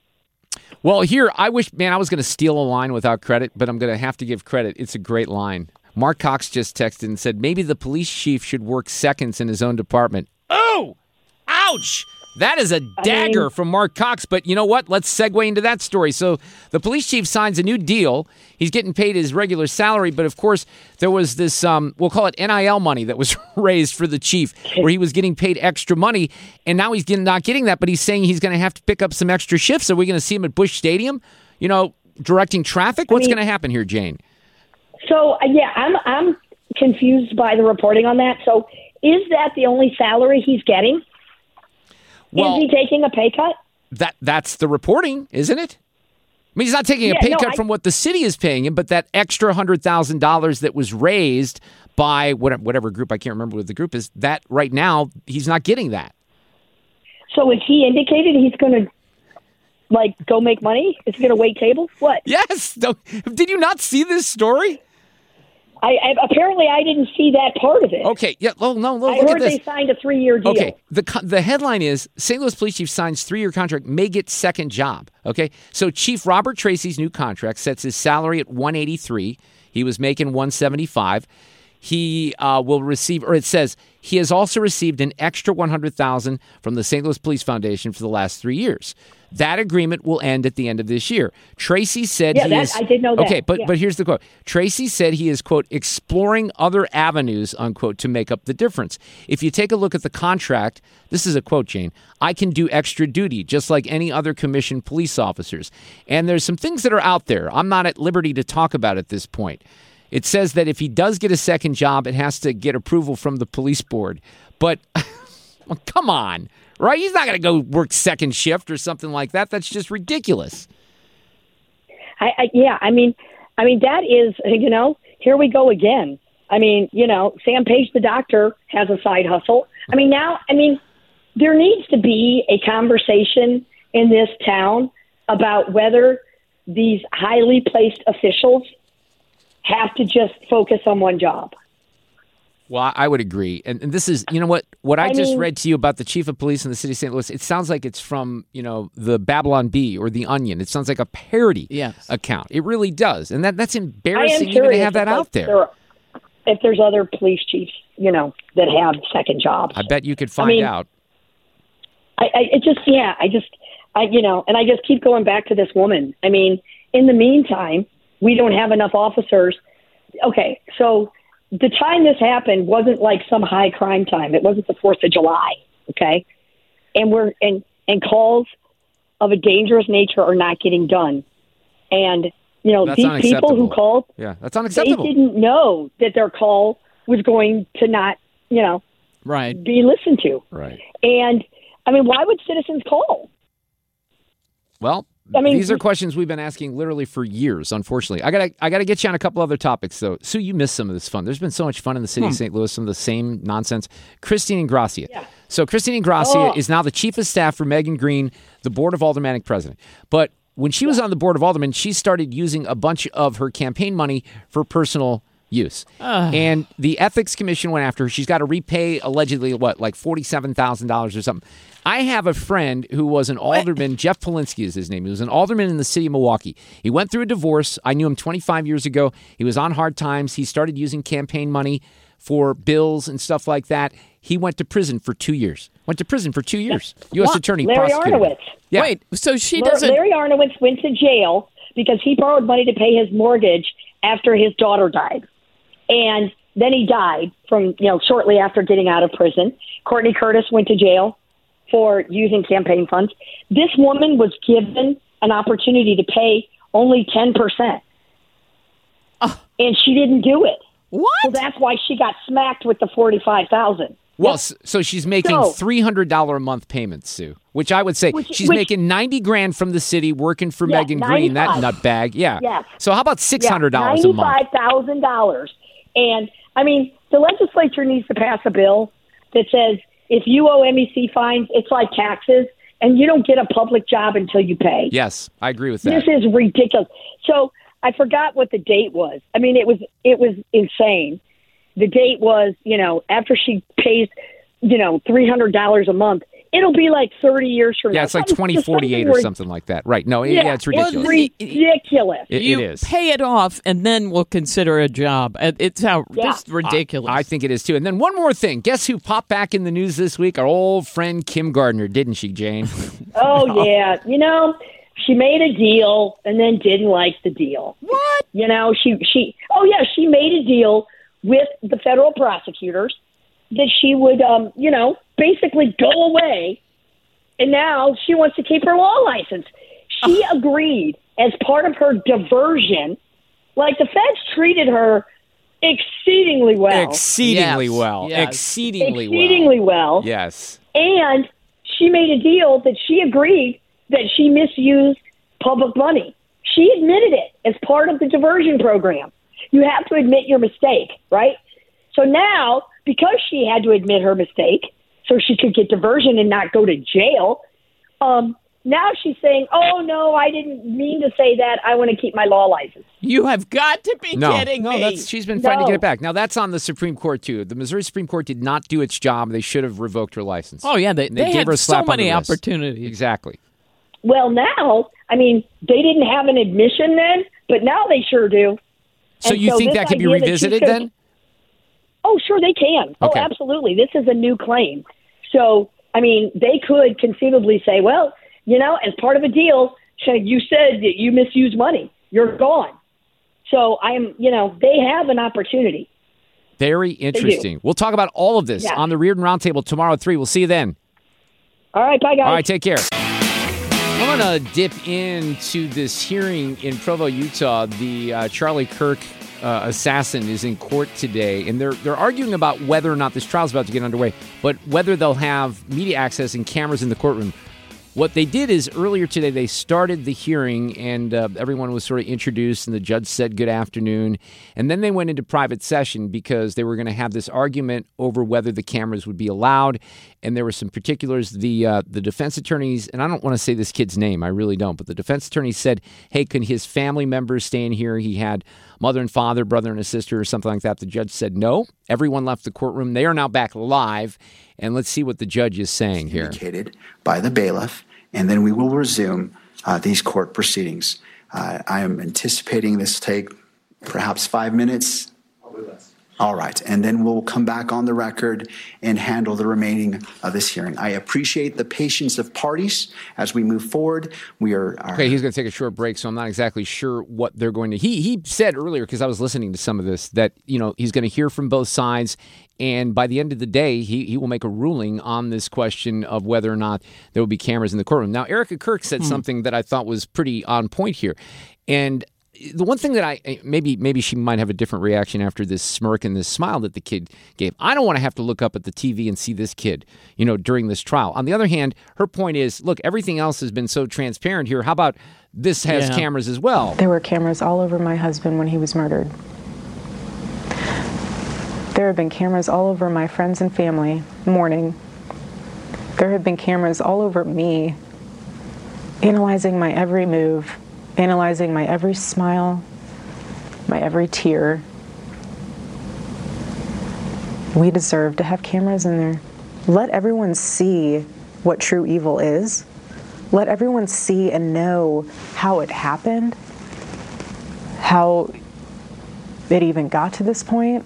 Well, here, I wish, man, I was going to steal a line without credit, but I'm going to have to give credit. It's a great line. Mark Cox just texted and said, maybe the police chief should work seconds in his own department. Oh, ouch. That is a dagger from Mark Cox. But you know what? Let's segue into that story. So the police chief signs a new deal. He's getting paid his regular salary. But, of course, there was this, we'll call it NIL money that was raised for the chief where he was getting paid extra money. And now he's not getting that, but he's saying he's going to have to pick up some extra shifts. Are we going to see him at Busch Stadium, directing traffic? What's going to happen here, Jane? So, I'm confused by the reporting on that. So is that the only salary he's getting? Well, is he taking a pay cut? That's the reporting, isn't it? I mean, he's not taking a pay cut from what the city is paying him, but that extra $100,000 that was raised by whatever group, I can't remember what the group is, that right now he's not getting that. So is he indicated he's going to, go make money? Is he going to wait tables? What? Yes. Did you not see this story? Apparently I didn't see that part of it. Okay, yeah. Oh no, I look heard at this. they signed a 3-year deal. Okay, the headline is St. Louis Police Chief signs 3-year contract, may get second job. Okay, so Chief Robert Tracy's new contract sets his salary at $183. He was making $175. He will receive, or it says he has also received an extra $100,000 from the St. Louis Police Foundation for the last 3 years. That agreement will end at the end of this year. Tracy said I did know that. Okay, but here's the quote. Tracy said he is, quote, exploring other avenues, unquote, to make up the difference. If you take a look at the contract, this is a quote, Jane, I can do extra duty just like any other commissioned police officers. And there's some things that are out there I'm not at liberty to talk about at this point. It says that if he does get a second job, it has to get approval from the police board. But, well, come on, right? He's not going to go work second shift or something like that. That's just ridiculous. I mean, that is, here we go again. I mean, Sam Page, the doctor, has a side hustle. There needs to be a conversation in this town about whether these highly placed officials have to just focus on one job. Well, I would agree. And this is, what I just read to you about the chief of police in the city of St. Louis, it sounds like it's from, the Babylon Bee or the Onion. It sounds like a parody account. It really does. And that's embarrassing even to have that out there. If there's other police chiefs, that have second jobs. I bet you could find out. I just keep going back to this woman. I mean, in the meantime, we don't have enough officers. Okay, so the time this happened wasn't like some high crime time. It wasn't the 4th of July, okay? And and calls of a dangerous nature are not getting done. And, these people who called, that's unacceptable. They didn't know that their call was going to not, be listened to. Right. And, why would citizens call? Well, these are questions we've been asking literally for years, unfortunately. I gotta get you on a couple other topics, though. Sue, you missed some of this fun. There's been so much fun in the city of St. Louis, some of the same nonsense. Christine Ingrassia. Yeah. So Christine Ingrassia is now the chief of staff for Megan Green, the Board of Aldermanic president. But when she was on the Board of Aldermen, she started using a bunch of her campaign money for personal use. And the Ethics Commission went after her. She's got to repay, allegedly, like $47,000 or something. I have a friend who was an alderman. Jeff Polinsky is his name. He was an alderman in the city of Milwaukee. He went through a divorce. I knew him 25 years ago. He was on hard times. He started using campaign money for bills and stuff like that. He went to prison for 2 years. U.S. attorney Larry prosecuted. Arnowitz. Yeah. Wait, so she doesn't... Larry Arnowitz went to jail because he borrowed money to pay his mortgage after his daughter died. And then he died from, shortly after getting out of prison. Courtney Curtis went to jail for using campaign funds. This woman was given an opportunity to pay only 10%. And she didn't do it. What? So that's why she got smacked with the $45,000. Well, so she's making $300 a month payments, Sue, which I would say she's making $90,000 from the city working for Megan Green, that nutbag. Yeah. Yes. So how about $600 a month? $95,000. And the legislature needs to pass a bill that says if you owe MEC fines, it's like taxes, and you don't get a public job until you pay. Yes, I agree with that. This is ridiculous. So I forgot what the date was. It was insane. The date was, after she pays, $300 a month, it'll be like 30 years from now. Yeah, it's like 2048 or something like that. Right. No, it's ridiculous. Well, ridiculous. It is. Pay it off, and then we'll consider a job. It's just ridiculous. I think it is, too. And then one more thing. Guess who popped back in the news this week? Our old friend Kim Gardner, didn't she, Jane? Oh, yeah. She made a deal and then didn't like the deal. What? She made a deal with the federal prosecutors that she would, basically go away. And now she wants to keep her law license. She agreed as part of her diversion. Like, the feds treated her exceedingly well. Exceedingly well. Yes. And she made a deal that she agreed that she misused public money. She admitted it as part of the diversion program. You have to admit your mistake, right? So now, because she had to admit her mistake so she could get diversion and not go to jail, now she's saying, oh, no, I didn't mean to say that. I want to keep my law license. You have got to be kidding me. She's been fighting to get it back. Now, that's on the Supreme Court, too. The Missouri Supreme Court did not do its job. They should have revoked her license. Oh, yeah. They gave had her a slap so on the many wrist. opportunities. Exactly. Well, now, I mean, they didn't have an admission then, but now they sure do. So And you think this that could be idea that revisited she's then? Oh, sure, they can. Okay. Oh, absolutely. This is a new claim. So, I mean, they could conceivably say, well, you know, as part of a deal, you said that you misused money. You're gone. So they have an opportunity. Very interesting. We'll talk about all of this on the Reardon Roundtable tomorrow at 3. We'll see you then. All right, bye, guys. All right, take care. I'm going to dip into this hearing in Provo, Utah. The Charlie Kirk assassin is in court today, and they're arguing about whether or not this trial is about to get underway, but whether they'll have media access and cameras in the courtroom. What they did is earlier today, they started the hearing and everyone was sort of introduced and the judge said good afternoon. And then they went into private session because they were going to have this argument over whether the cameras would be allowed. And there were some particulars. The defense attorneys, and I don't want to say this kid's name, I really don't, but the defense attorney said, hey, can his family members stay in here? He had mother and father, brother and a sister or something like that. The judge said no. Everyone left the courtroom. They are now back live. And let's see what the judge is saying here. Indicated by the bailiff, and then we will resume these court proceedings. I am anticipating this take perhaps 5 minutes. Probably less. All right, and then we'll come back on the record and handle the remaining of this hearing. I appreciate the patience of parties as we move forward. We are okay. He's going to take a short break, so I'm not exactly sure what they're going to. He said earlier, because I was listening to some of this, that he's going to hear from both sides, and by the end of the day, he will make a ruling on this question of whether or not there will be cameras in the courtroom. Now, Erica Kirk said something that I thought was pretty on point here, and the one thing that maybe she might have a different reaction after this smirk and this smile that the kid gave. I don't want to have to look up at the TV and see this kid, during this trial. On the other hand, her point is, look, everything else has been so transparent here. How about this has cameras as well? There were cameras all over my husband when he was murdered. There have been cameras all over my friends and family mourning. There have been cameras all over me, analyzing my every move, analyzing my every smile, my every tear. We deserve to have cameras in there. Let everyone see what true evil is. Let everyone see and know how it happened, how it even got to this point.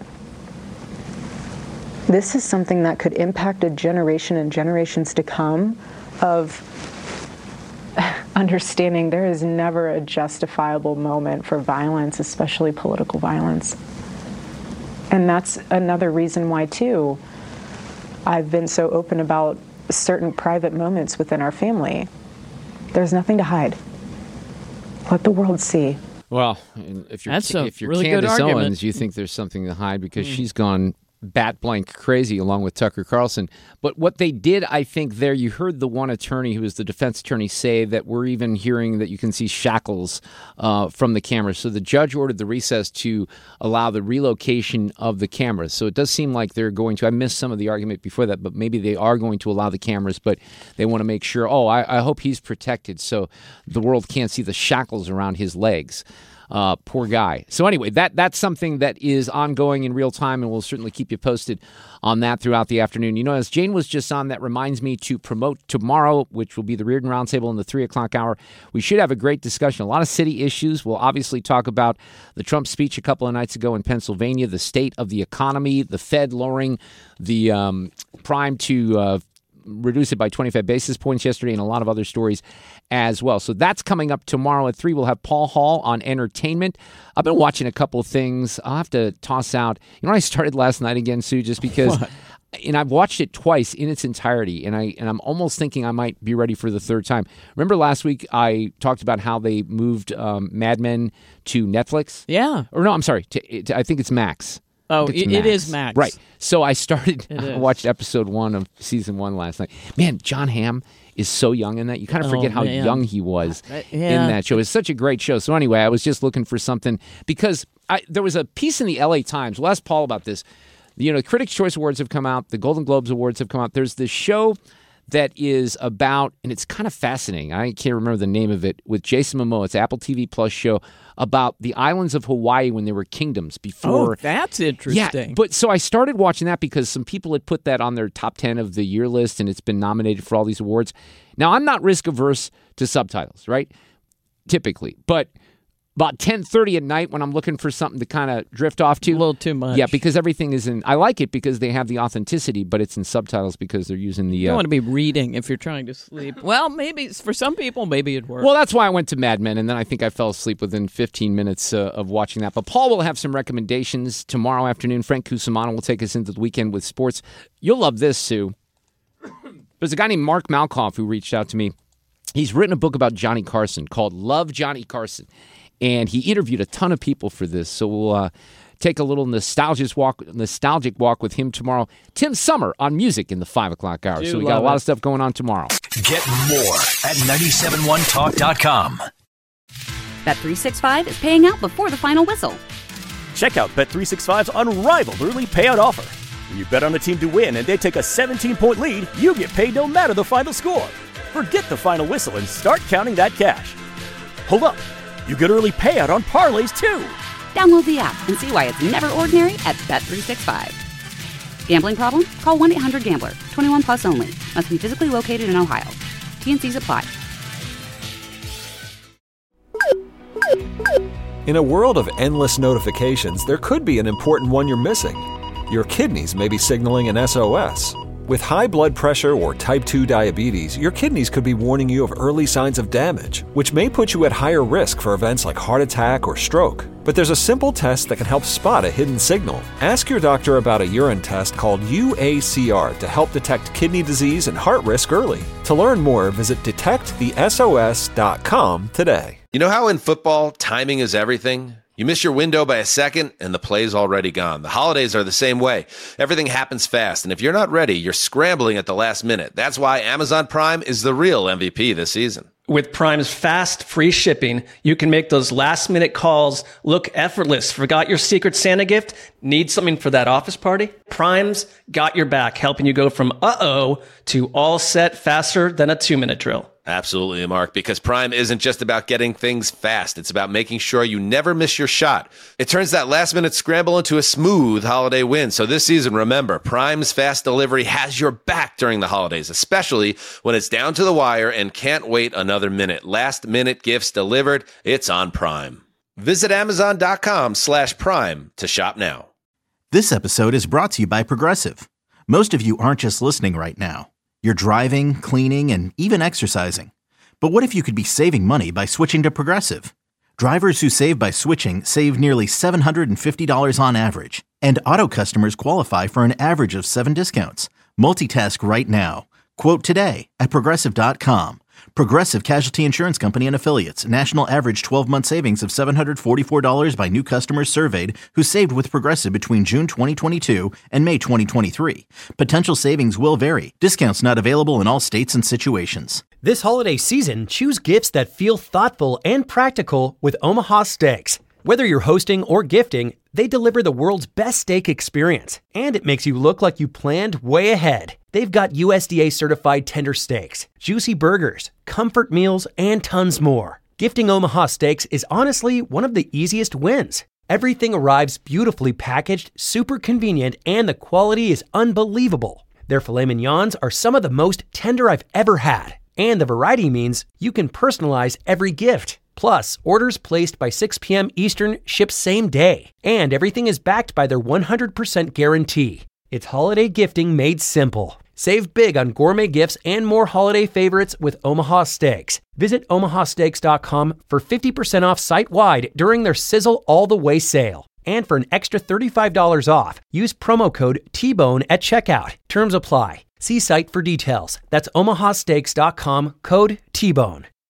This is something that could impact a generation and generations to come of understanding there is never a justifiable moment for violence, especially political violence. And that's another reason why, too, I've been so open about certain private moments within our family. There's nothing to hide. Let the world see. Well, if you're really Candace good argument. Owens, you think there's something to hide because she's gone bat blank crazy along with Tucker Carlson. But what they did, I think there, you heard the one attorney who was the defense attorney say that we're even hearing that you can see shackles from the cameras. So the judge ordered the recess to allow the relocation of the cameras. So it does seem like they're going to, I missed some of the argument before that, but maybe they are going to allow the cameras, but they want to make sure, I hope he's protected so the world can't see the shackles around his legs. Poor guy. So anyway, that's something that is ongoing in real time, and we'll certainly keep you posted on that throughout the afternoon. As Jane was just on, that reminds me to promote tomorrow, which will be the Reardon Roundtable in the 3 o'clock hour. We should have a great discussion, a lot of city issues. We'll obviously talk about the Trump speech a couple of nights ago in Pennsylvania, the state of the economy, the Fed lowering the prime to reduce it by 25 basis points yesterday, and a lot of other stories as well. So that's coming up tomorrow at 3. We'll have Paul Hall on entertainment. I've been watching a couple of things. I'll have to toss out. I started last night again, Sue, just because, and I've watched it twice in its entirety, and I'm almost thinking I might be ready for the third time. Remember last week I talked about how they moved Mad Men to Netflix? Yeah. Or no, I'm sorry. I think it's Max. Oh, it is Max. Right. So I watched episode 1 of season 1 last night. Man, John Hamm is so young in that. You kind of forget how young he was in that show. It's such a great show. So anyway, I was just looking for something because there was a piece in the LA Times. We'll ask Paul about this. The Critics' Choice Awards have come out. The Golden Globes Awards have come out. There's this show that is about, and it's kind of fascinating. I can't remember the name of it, with Jason Momoa. It's an Apple TV Plus show about the islands of Hawaii when they were kingdoms before. Oh, that's interesting. Yeah, but so I started watching that because some people had put that on their top 10 of the year list, and it's been nominated for all these awards. Now, I'm not risk averse to subtitles, right? Typically, but about 10:30 at night when I'm looking for something to kind of drift off to. A little too much. Yeah, because everything is in, I like it because they have the authenticity, but it's in subtitles because they're using the... You don't want to be reading if you're trying to sleep. Well, maybe for some people, maybe it'd work. Well, that's why I went to Mad Men, and then I think I fell asleep within 15 minutes of watching that. But Paul will have some recommendations tomorrow afternoon. Frank Cusimano will take us into the weekend with sports. You'll love this, Sue. There's a guy named Mark Malkoff who reached out to me. He's written a book about Johnny Carson called Love Johnny Carson. And he interviewed a ton of people for this. So we'll take a little nostalgic walk with him tomorrow. Tim Summer on music in the 5 o'clock hour. So we got a lot of stuff going on tomorrow. Get more at 971talk.com. Bet365 is paying out before the final whistle. Check out Bet365's unrivaled early payout offer. When you bet on a team to win and they take a 17-point lead, you get paid no matter the final score. Forget the final whistle and start counting that cash. Hold up. You get early payout on parlays, too. Download the app and see why it's never ordinary at Bet365. Gambling problem? Call 1-800-GAMBLER. 21 plus only. Must be physically located in Ohio. T&Cs apply. In a world of endless notifications, there could be an important one you're missing. Your kidneys may be signaling an SOS. With high blood pressure or type 2 diabetes, your kidneys could be warning you of early signs of damage, which may put you at higher risk for events like heart attack or stroke. But there's a simple test that can help spot a hidden signal. Ask your doctor about a urine test called UACR to help detect kidney disease and heart risk early. To learn more, visit detectthesos.com today. You know how in football, timing is everything? You miss your window by a second, and the play's already gone. The holidays are the same way. Everything happens fast, and if you're not ready, you're scrambling at the last minute. That's why Amazon Prime is the real MVP this season. With Prime's fast, free shipping, you can make those last-minute calls look effortless. Forgot your Secret Santa gift? Need something for that office party? Prime's got your back, helping you go from uh-oh to all set faster than a 2-minute drill. Absolutely, Mark, because Prime isn't just about getting things fast. It's about making sure you never miss your shot. It turns that last-minute scramble into a smooth holiday win. So this season, remember, Prime's fast delivery has your back during the holidays, especially when it's down to the wire and can't wait another minute. Last-minute gifts delivered. It's on Prime. Visit Amazon.com/Prime to shop now. This episode is brought to you by Progressive. Most of you aren't just listening right now. You're driving, cleaning, and even exercising. But what if you could be saving money by switching to Progressive? Drivers who save by switching save nearly $750 on average. And auto customers qualify for an average of 7 discounts. Multitask right now. Quote today at Progressive.com. Progressive Casualty Insurance Company and Affiliates. National average 12-month savings of $744 by new customers surveyed who saved with Progressive between June 2022 and May 2023. Potential savings will vary. Discounts not available in all states and situations. This holiday season, choose gifts that feel thoughtful and practical with Omaha Steaks. Whether you're hosting or gifting, they deliver the world's best steak experience, and it makes you look like you planned way ahead. They've got USDA-certified tender steaks, juicy burgers, comfort meals, and tons more. Gifting Omaha Steaks is honestly one of the easiest wins. Everything arrives beautifully packaged, super convenient, and the quality is unbelievable. Their filet mignons are some of the most tender I've ever had, and the variety means you can personalize every gift. Plus, orders placed by 6 p.m. Eastern ship same day, and everything is backed by their 100% guarantee. It's holiday gifting made simple. Save big on gourmet gifts and more holiday favorites with Omaha Steaks. Visit omahasteaks.com for 50% off site-wide during their Sizzle All the Way sale. And for an extra $35 off, use promo code TBONE at checkout. Terms apply. See site for details. That's omahasteaks.com, code TBONE.